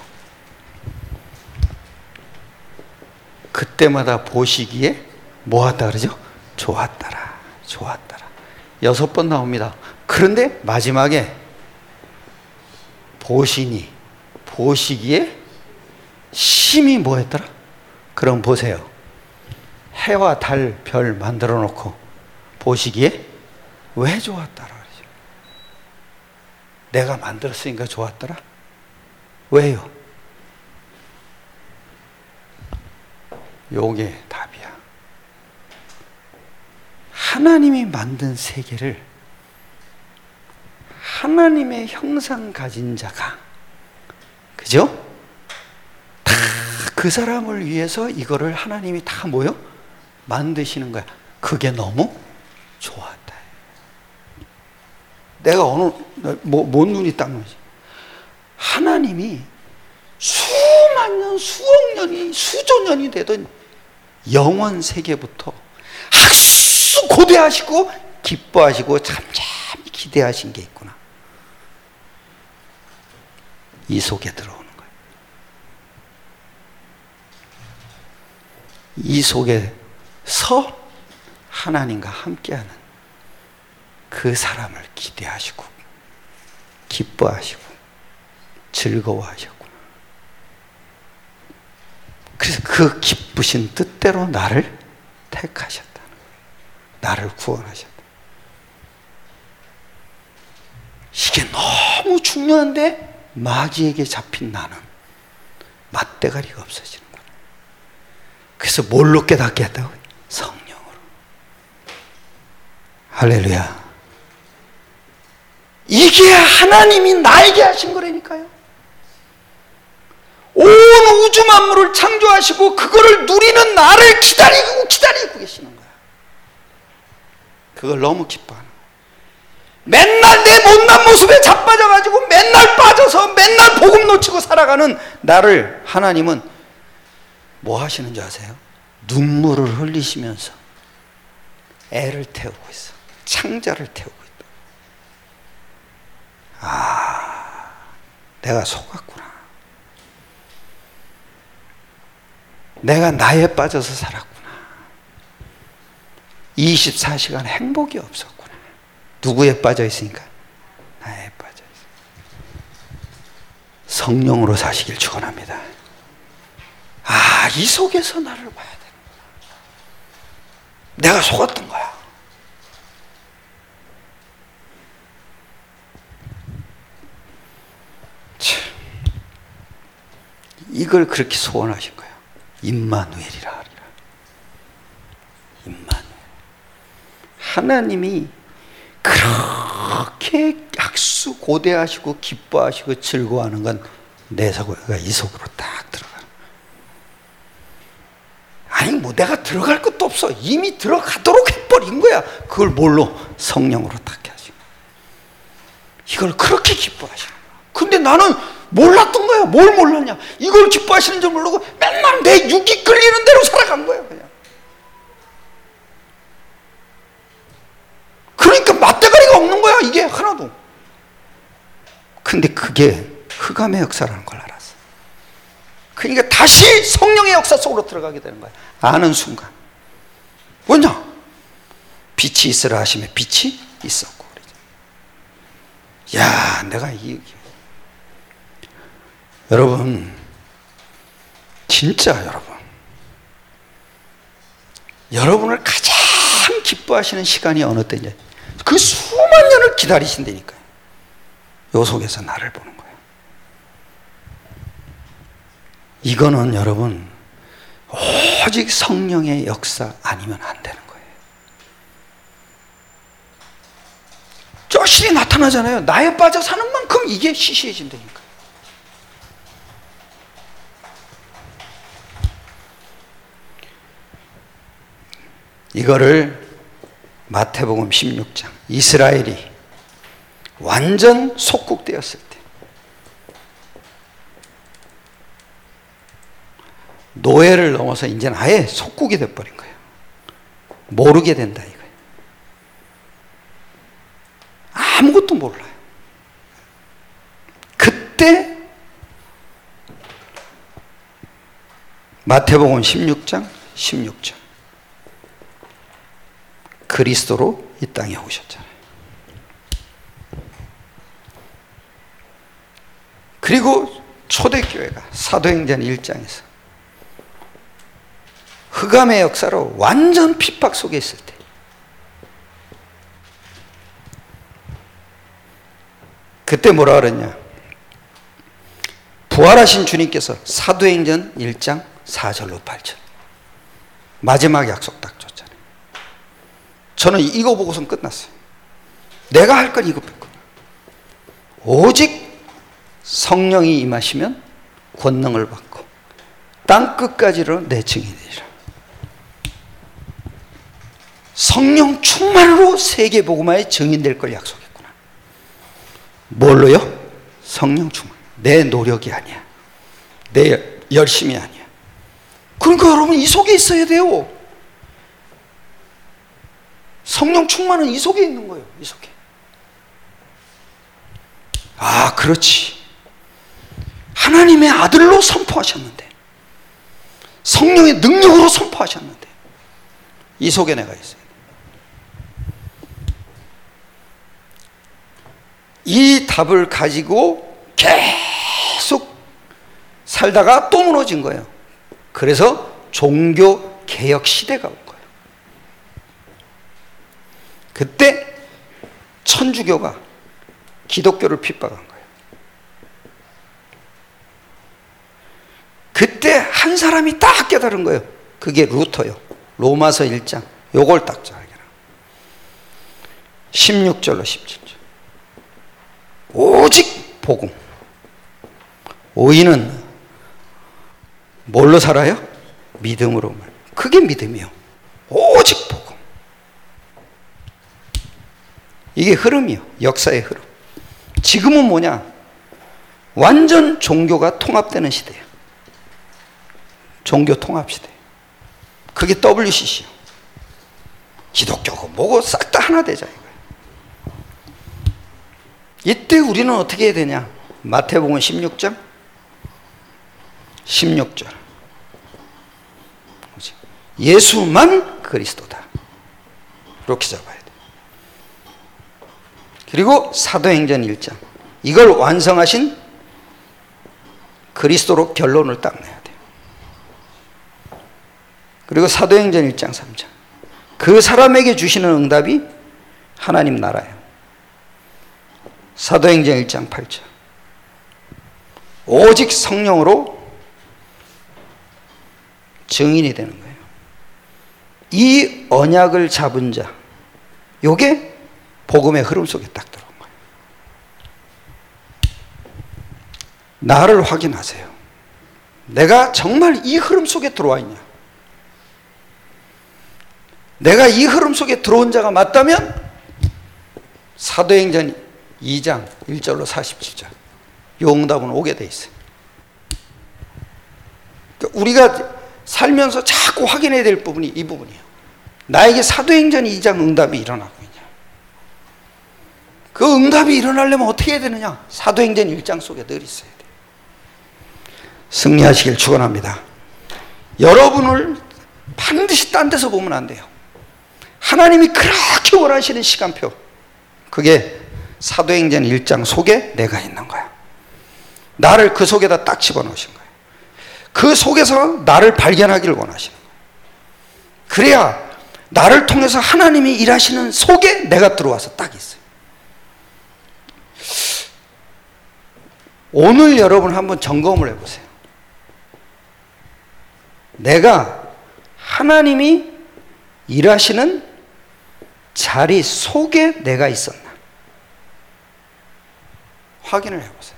그때마다 보시기에 뭐 하다 그러죠? 좋았더라. 6번 나옵니다. 그런데 마지막에 보시기에 심히 뭐 했더라? 그럼 보세요. 해와 달, 별 만들어 놓고 보시기에 왜 좋았더라 그러죠? 내가 만들었으니까 좋았더라? 왜요? 요게 답이야. 하나님이 만든 세계를 하나님의 형상 가진 자가, 그죠? 다 그 사람을 위해서 이거를 하나님이 다 뭐요? 만드시는 거야. 그게 너무 좋았다. 내가 뭔 눈이 딱 놓지? 하나님이 수만 년, 수억 년이, 수조 년이 되던 영원 세계부터 학수 고대하시고 기뻐하시고 잠잠히 기대하신 게 있구나. 이 속에 들어오는 거예요. 이 속에서 하나님과 함께하는 그 사람을 기대하시고 기뻐하시고 즐거워하셨구나. 그래서 그 기쁘신 뜻대로 나를 택하셨다는 거예요. 나를 구원하셨다. 이게 너무 중요한데 마귀에게 잡힌 나는 맞대가리가 없어지는 거예요. 그래서 뭘로 깨닫게 했다고요? 성령으로. 할렐루야. 이게 하나님이 나에게 하신 거라니까요. 온 우주 만물을 창조하시고 그거를 누리는 나를 기다리고 계시는 거야. 그걸 너무 기뻐하는 거야. 맨날 내 못난 모습에 자빠져가지고 맨날 빠져서 맨날 복음 놓치고 살아가는 나를 하나님은 뭐 하시는 줄 아세요? 눈물을 흘리시면서 애를 태우고 있어. 창자를 태우고 있다. 아, 내가 속았구나. 내가 나에 빠져서 살았구나. 24시간 행복이 없었구나. 누구에 빠져 있으니까? 나에 빠져 있어. 성령으로 사시길 축원합니다. 아, 이 속에서 나를 봐야 되는구나. 내가 속았던 거야. 참, 이걸 그렇게 소원하신 거예요. 임마누엘이라 하리라. 임마누엘. 하나님이 그렇게 학수고대하시고 기뻐하시고 즐거워하는 건 내 속가 이 속으로 딱 들어가. 아니 뭐 내가 들어갈 것도 없어. 이미 들어가도록 해버린 거야. 그걸 뭘로? 성령으로 딱 하시고. 이걸 그렇게 기뻐하시는 거야. 근데 나는 몰랐던 거야. 뭘 몰랐냐? 이걸 기뻐하시는 줄 모르고 맨날 내 육이 끌리는 대로 살아간 거야. 그냥. 그러니까 맞대가리가 없는 거야. 이게 하나도. 근데 그게 흑암의 역사라는 걸 알았어. 그러니까 다시 성령의 역사 속으로 들어가게 되는 거야. 아는 순간. 뭐냐? 빛이 있으라 하시면 빛이 있었고. 야, 내가 여러분, 진짜 여러분을 가장 기뻐하시는 시간이 어느 때냐? 그 수만 년을 기다리신다니까요. 요 속에서 나를 보는 거예요. 이거는 여러분 오직 성령의 역사 아니면 안 되는 거예요. 쩌실이 나타나잖아요. 나에 빠져 사는 만큼 이게 시시해진다니까. 이거를 마태복음 16장, 이스라엘이 완전 속국되었을 때, 노예를 넘어서 이제는 아예 속국이 돼버린 거예요. 모르게 된다 이거예요. 아무것도 몰라요. 그때 마태복음 16장 16절 그리스도로 이 땅에 오셨잖아요. 그리고 초대교회가 사도행전 1장에서 흑암의 역사로 완전 핍박 속에 있을 때 그때 뭐라 그랬냐? 부활하신 주님께서 사도행전 1장 4절로 8절 마지막 약속 딱 줬잖아요. 저는 이거 보고선 끝났어요. 내가 할 건 이거밖에. 오직 성령이 임하시면 권능을 받고 땅 끝까지로 내 증인이 되리라. 성령 충만으로 세계복음화의 증인될 걸 약속했구나. 뭘로요? 성령 충만. 내 노력이 아니야. 내 열심이 아니야. 그러니까 여러분 이 속에 있어야 돼요. 성령 충만은 이 속에 있는 거예요. 이 속에. 아, 그렇지. 하나님의 아들로 선포하셨는데, 성령의 능력으로 선포하셨는데, 이 속에 내가 있어요. 이 답을 가지고 계속 살다가 또 무너진 거예요. 그래서 종교 개혁 시대가 온 거예요. 그때 천주교가 기독교를 핍박한 거예요. 그때 한 사람이 딱 깨달은 거예요. 그게 루터요. 로마서 1장. 요걸 딱 잘 알게라. 16절로 17절. 복음. 의인은 뭘로 살아요? 믿음으로. 그게 믿음이요. 오직 복음. 이게 흐름이요. 역사의 흐름. 지금은 뭐냐? 완전 종교가 통합되는 시대예요. 종교 통합 시대. 그게 WCC요. 기독교고 뭐고 싹 다 하나 되자 이거예요. 이때 우리는 어떻게 해야 되냐? 마태복음 16장 16절. 예수만 그리스도다. 이렇게 잡아야 돼. 그리고 사도행전 1장. 이걸 완성하신 그리스도로 결론을 딱 내야 돼요. 그리고 사도행전 1장 3장. 그 사람에게 주시는 응답이 하나님 나라예요. 사도행전 1장 8절. 오직 성령으로 증인이 되는 거예요. 이 언약을 잡은 자, 요게 복음의 흐름 속에 딱 들어온 거예요. 나를 확인하세요. 내가 정말 이 흐름 속에 들어와 있냐? 내가 이 흐름 속에 들어온 자가 맞다면 사도행전 2장 1절로 47절 이 응답은 오게 돼 있어요. 그러니까 우리가 살면서 자꾸 확인해야 될 부분이 이 부분이에요. 나에게 사도행전 2장 응답이 일어나고 있냐? 그 응답이 일어나려면 어떻게 해야 되느냐? 사도행전 1장 속에 늘 있어야 돼요. 승리하시길 축원합니다. 여러분을 반드시 딴 데서 보면 안 돼요. 하나님이 그렇게 원하시는 시간표, 그게 사도행전 1장 속에 내가 있는 거야. 나를 그 속에다 딱 집어넣으신 거예요. 그 속에서 나를 발견하기를 원하시는 거예요. 그래야 나를 통해서 하나님이 일하시는 속에 내가 들어와서 딱 있어요. 오늘 여러분 한번 점검을 해보세요. 내가 하나님이 일하시는 자리 속에 내가 있었나? 확인을 해보세요.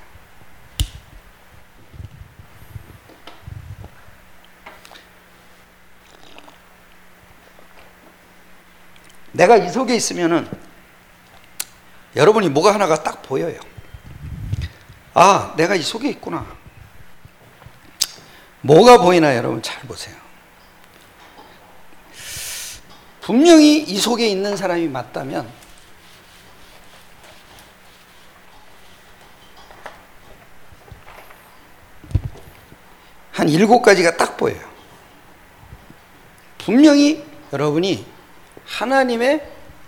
내가 이 속에 있으면은 여러분이 뭐가 하나가 딱 보여요. 아, 내가 이 속에 있구나. 뭐가 보이나 여러분 잘 보세요. 분명히 이 속에 있는 사람이 맞다면 한 7가지가 딱 보여요. 분명히 여러분이 하나님의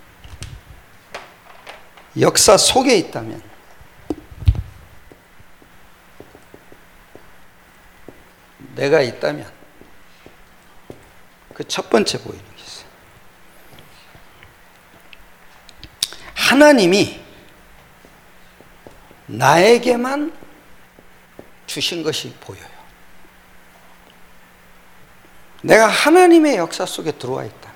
역사 속에 있다면 내가 있다면 그 첫 번째 보이는 게 있어요. 하나님이 나에게만 주신 것이 보여요. 내가 하나님의 역사 속에 들어와 있다면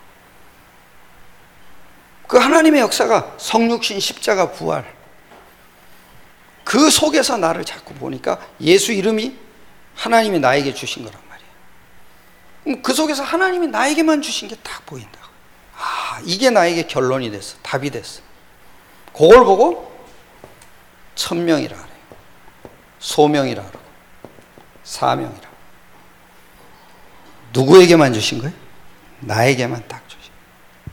그 하나님의 역사가 성육신, 십자가, 부활 그 속에서 나를 자꾸 보니까 예수 이름이 하나님이 나에게 주신 거란 말이에요. 그럼 그 속에서 하나님이 나에게만 주신 게 딱 보인다고. 아, 이게 나에게 결론이 됐어. 답이 됐어. 그걸 보고 천명이라 그래요. 소명이라 그러고 사명이라. 누구에게만 주신 거예요? 나에게만 딱 주신 거예요.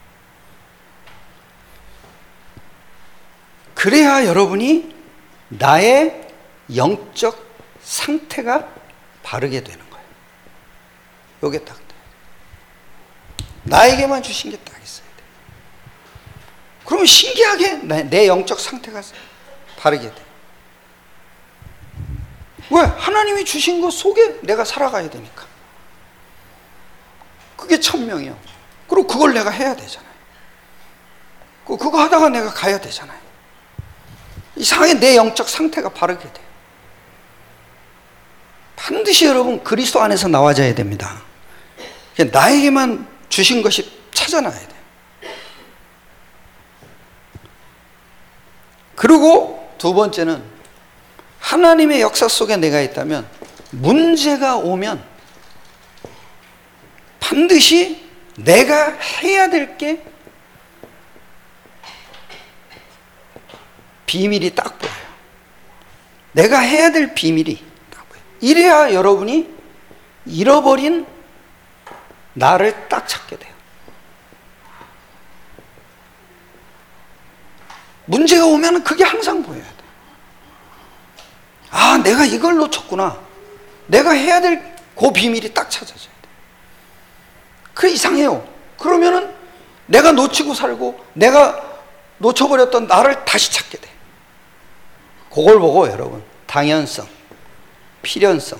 그래야 여러분이 나의 영적 상태가 바르게 되는 거예요. 요게 딱 돼요. 나에게만 주신 게 딱 있어야 돼요. 그러면 신기하게 내 영적 상태가 바르게 돼요. 왜? 하나님이 주신 것 속에 내가 살아가야 되니까. 그게 천명이요. 그리고 그걸 내가 해야 되잖아요. 그거 하다가 내가 가야 되잖아요. 이상하게 내 영적 상태가 바르게 돼요. 반드시 여러분 그리스도 안에서 나와져야 됩니다. 나에게만 주신 것이 찾아나야 돼요. 그리고 두 번째는 하나님의 역사 속에 내가 있다면 문제가 오면 반드시 내가 해야 될 게 비밀이 딱 보여요. 내가 해야 될 비밀이 딱 보여요. 이래야 여러분이 잃어버린 나를 딱 찾게 돼요. 문제가 오면 그게 항상 보여야 돼. 아, 내가 이걸 놓쳤구나. 내가 해야 될 그 비밀이 딱 찾아져야 돼. 그게 이상해요. 그러면은 내가 놓치고 살고 내가 놓쳐버렸던 나를 다시 찾게 돼. 그걸 보고 여러분, 당연성, 필연성,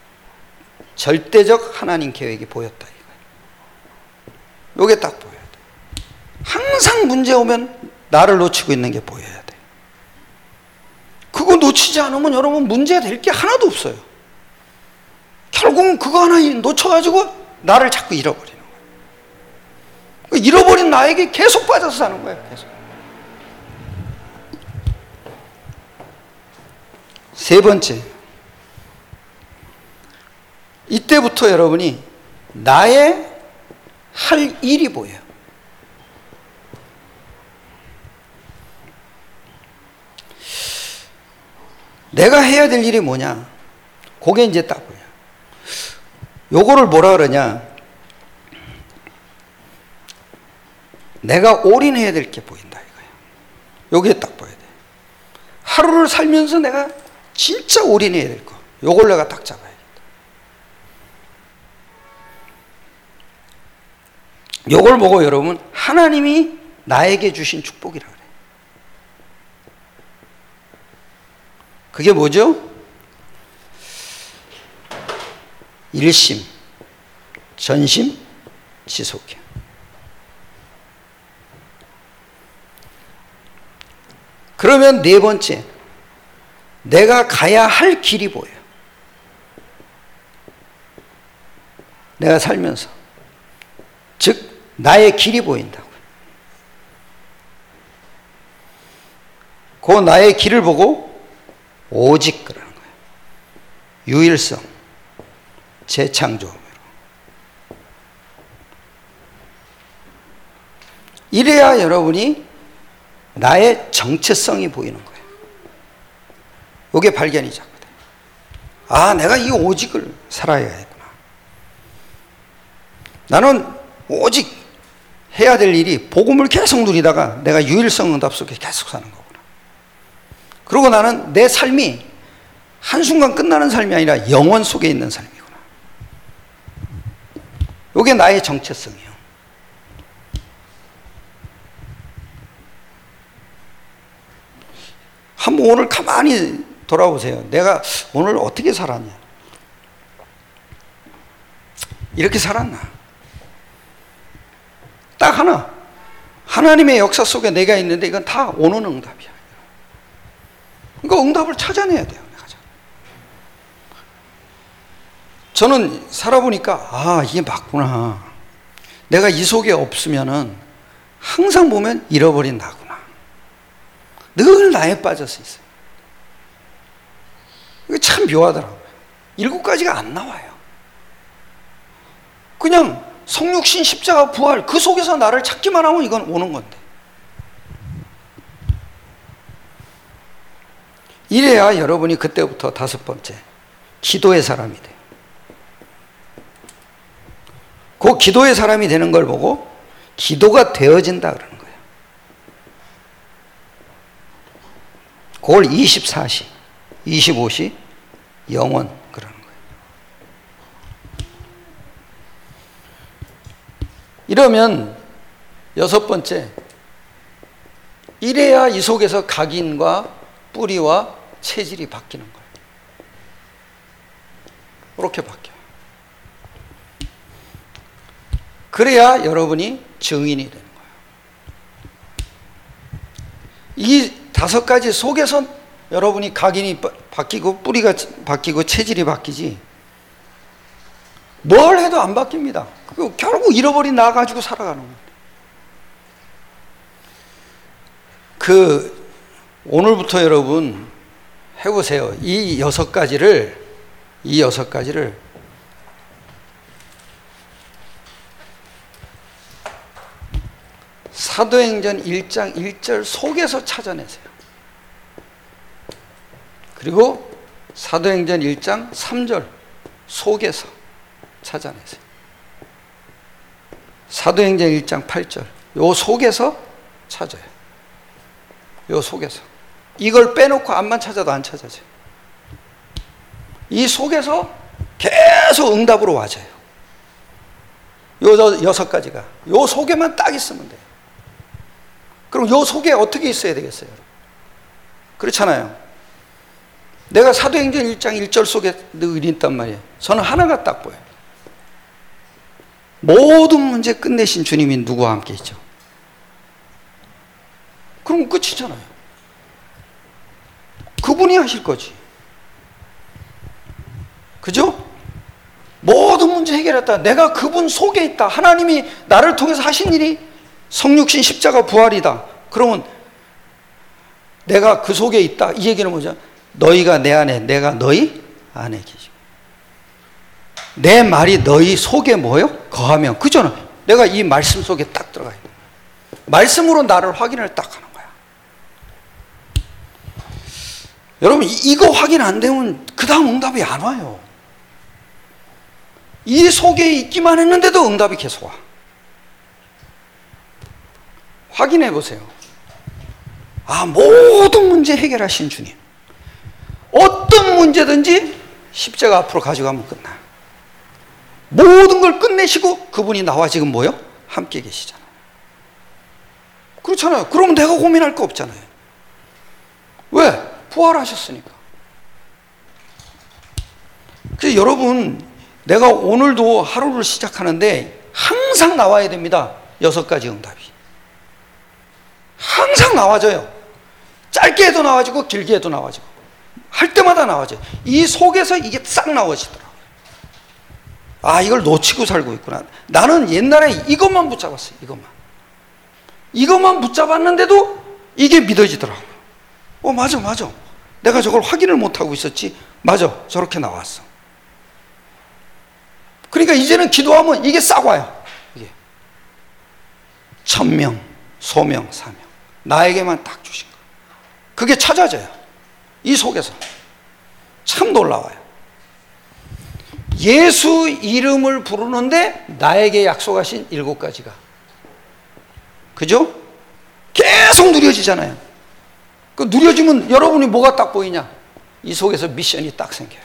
절대적 하나님 계획이 보였다 이거예요. 요게 딱 보여야 돼. 항상 문제 오면 나를 놓치고 있는 게 보여야 돼. 그거 놓치지 않으면 여러분 문제 될 게 하나도 없어요. 결국은 그거 하나 놓쳐가지고 나를 자꾸 잃어버리는 거예요. 잃어버린 나에게 계속 빠져서 사는 거예요. 계속. 세 번째, 이때부터 여러분이 나의 할 일이 보여요. 내가 해야 될 일이 뭐냐? 그게 이제 딱 보여요. 요거를 뭐라 그러냐? 내가 올인해야 될 게 보인다 이거예요. 요게 딱 보여야 돼. 하루를 살면서 내가 진짜 올인해야 될 거. 요걸 내가 딱 잡아야겠다. 요걸 보고 여러분, 하나님이 나에게 주신 축복이라 그래요. 그게 뭐죠? 일심, 전심, 지속이야. 그러면 네 번째, 내가 가야 할 길이 보여요. 내가 살면서. 즉, 나의 길이 보인다고요. 그 나의 길을 보고 오직 그러는 거예요. 유일성, 재창조음으로. 이래야 여러분이 나의 정체성이 보이는 거예요. 이게 발견이 자꾸 돼요. 아, 내가 이 오직을 살아야겠구나. 나는 오직 해야 될 일이 복음을 계속 누리다가 내가 유일성 응답 속에 계속 사는 거구나. 그리고 나는 내 삶이 한순간 끝나는 삶이 아니라 영원 속에 있는 삶이구나. 이게 나의 정체성이에요. 한번 오늘 가만히 돌아보세요. 내가 오늘 어떻게 살았냐? 이렇게 살았나? 딱 하나. 하나님의 역사 속에 내가 있는데 이건 다 오는 응답이야. 그러니까 응답을 찾아내야 돼요. 저는 살아보니까 아, 이게 맞구나. 내가 이 속에 없으면은 항상 보면 잃어버린 나구나. 늘 나에 빠져서 있어요. 이게 참 묘하더라고요. 7가지가 안 나와요. 그냥 성육신, 십자가, 부활 그 속에서 나를 찾기만 하면 이건 오는 건데. 이래야 여러분이 그때부터 5번째, 기도의 사람이 돼요. 그 기도의 사람이 되는 걸 보고 기도가 되어진다 그러는 거예요. 그걸 24시, 25시, 영원 그러는 거예요. 이러면 6번째, 이래야 이 속에서 각인과 뿌리와 체질이 바뀌는 거예요. 이렇게 바뀌어요. 그래야 여러분이 증인이 되는 거예요. 이 5가지 속에서 여러분이 각인이 바뀌고 뿌리가 바뀌고 체질이 바뀌지 뭘 해도 안 바뀝니다. 결국 잃어버린 나 가지고 살아가는 거예요. 오늘부터 여러분 해보세요. 이 여섯 가지를 사도행전 1장 1절 속에서 찾아내세요. 그리고 사도행전 1장 3절 속에서 찾아내세요. 사도행전 1장 8절 요 속에서 찾아요. 요 속에서. 이걸 빼놓고 앞만 찾아도 안 찾아져요. 이 속에서 계속 응답으로 와져요. 요 여섯 가지가 요 속에만 딱 있으면 돼요. 그럼 요 속에 어떻게 있어야 되겠어요? 그렇잖아요. 내가 사도행전 1장 1절 속에 늘 있단 말이에요. 저는 하나가 딱 보여요. 모든 문제 끝내신 주님이 누구와 함께 있죠? 그럼 끝이잖아요. 그분이 하실 거지. 그죠? 모든 문제 해결했다. 내가 그분 속에 있다. 하나님이 나를 통해서 하신 일이 성육신 십자가 부활이다. 그러면 내가 그 속에 있다. 이 얘기는 뭐죠? 너희가 내 안에, 내가 너희 안에 계시고. 내 말이 너희 속에 뭐요? 거하면. 그죠? 내가 이 말씀 속에 딱 들어가 있는 거야. 말씀으로 나를 확인을 딱 하는 거야. 여러분, 이거 확인 안 되면 그 다음 응답이 안 와요. 이 속에 있기만 했는데도 응답이 계속 와. 확인해 보세요. 아, 모든 문제 해결하신 주님. 어떤 문제든지 십자가 앞으로 가져가면 끝나. 모든 걸 끝내시고 그분이 나와 지금 뭐요? 함께 계시잖아요. 그렇잖아요. 그러면 내가 고민할 거 없잖아요. 왜? 부활하셨으니까. 그래서 여러분, 내가 오늘도 하루를 시작하는데 항상 나와야 됩니다. 6가지 응답이. 항상 나와져요. 짧게 해도 나와지고 길게 해도 나와지고 할 때마다 나와져요. 이 속에서 이게 싹 나와지더라고요. 아, 이걸 놓치고 살고 있구나. 나는 옛날에 이것만 붙잡았어요. 이것만 붙잡았는데도 이게 믿어지더라고요. 맞아. 내가 저걸 확인을 못하고 있었지. 맞아, 저렇게 나왔어. 그러니까 이제는 기도하면 이게 싹 와요. 이게 천명, 소명, 사명. 나에게만 딱 주신 거. 그게 찾아져요. 이 속에서. 참 놀라워요. 예수 이름을 부르는데 나에게 약속하신 7가지가. 그죠? 계속 누려지잖아요. 그 누려지면 여러분이 뭐가 딱 보이냐? 이 속에서 미션이 딱 생겨요.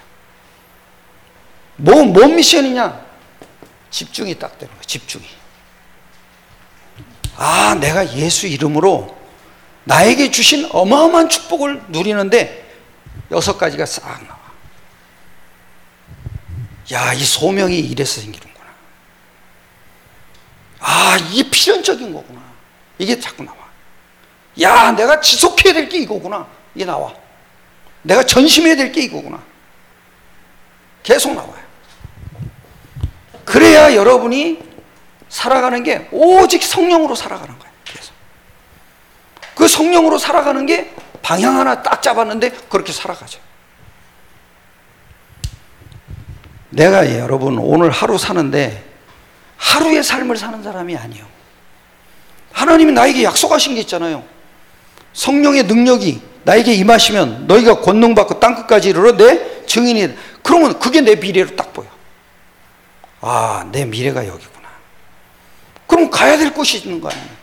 뭔 미션이냐? 집중이 딱 되는 거예요. 집중이. 아, 내가 예수 이름으로 나에게 주신 어마어마한 축복을 누리는데 6가지가 싹 나와. 야, 이 소명이 이래서 생기는구나. 아, 이게 필연적인 거구나. 이게 자꾸 나와. 야, 내가 지속해야 될 게 이거구나. 이게 나와. 내가 전심해야 될 게 이거구나. 계속 나와요. 그래야 여러분이 살아가는 게 오직 성령으로 살아가는 거예요. 그래서 그 성령으로 살아가는 게 방향 하나 딱 잡았는데 그렇게 살아가죠. 내가 여러분 오늘 하루 사는데 하루의 삶을 사는 사람이 아니에요. 하나님이 나에게 약속하신 게 있잖아요. 성령의 능력이 나에게 임하시면 너희가 권능받고 땅끝까지 이르러 내 증인이. 그러면 그게 내 미래로 딱 보여. 아, 내 미래가 여기구나. 그럼 가야 될 곳이 있는 거 아닙니까?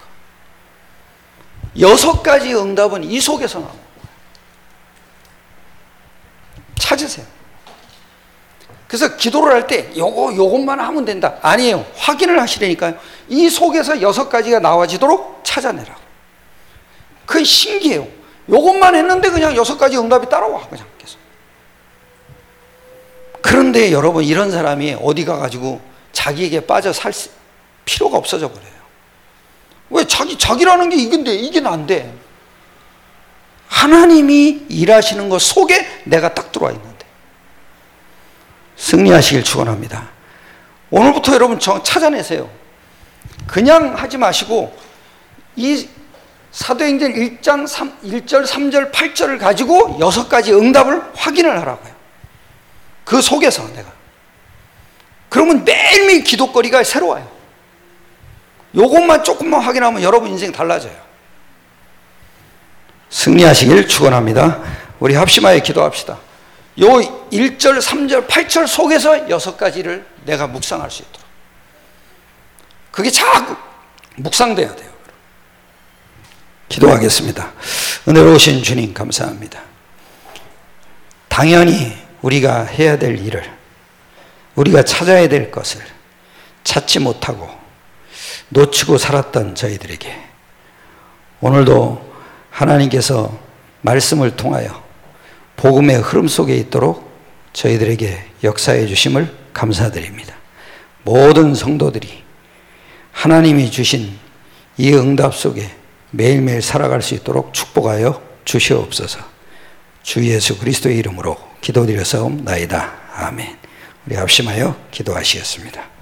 6가지 응답은 이 속에서 나오는 거예요. 찾으세요. 그래서 기도를 할 때 요것만 하면 된다. 아니에요. 확인을 하시라니까요. 이 속에서 6가지가 나와지도록 찾아내라고. 그게 신기해요. 요것만 했는데 그냥 6가지 응답이 따라와. 그냥 계속. 그런데 여러분, 이런 사람이 어디 가가지고 자기에게 빠져 살 필요가 없어져 버려요. 왜? 자기라는 게 이건데 이게 난데. 하나님이 일하시는 것 속에 내가 딱 들어와 있는데. 승리하시길 축원합니다. 오늘부터 여러분 찾아내세요. 그냥 하지 마시고 이 사도행전 1장 1절, 3절, 8절을 가지고 6가지 응답을 확인을 하라고요. 그 속에서 내가. 그러면 매일매일 기도거리가 새로워요. 요것만 조금만 확인하면 여러분 인생 달라져요. 승리하시길 축원합니다. 우리 합심하여 기도합시다. 요 1절, 3절, 8절 속에서 6가지를 내가 묵상할 수 있도록. 그게 자꾸 묵상돼야 돼요. 기도하겠습니다. 은혜로우신 주님 감사합니다. 당연히 우리가 해야 될 일을, 우리가 찾아야 될 것을 찾지 못하고 놓치고 살았던 저희들에게 오늘도 하나님께서 말씀을 통하여 복음의 흐름 속에 있도록 저희들에게 역사해 주심을 감사드립니다. 모든 성도들이 하나님이 주신 이 응답 속에 매일매일 살아갈 수 있도록 축복하여 주시옵소서. 주 예수 그리스도의 이름으로 기도드려사옵나이다. 아멘. 우리 합심하여 기도하시겠습니다.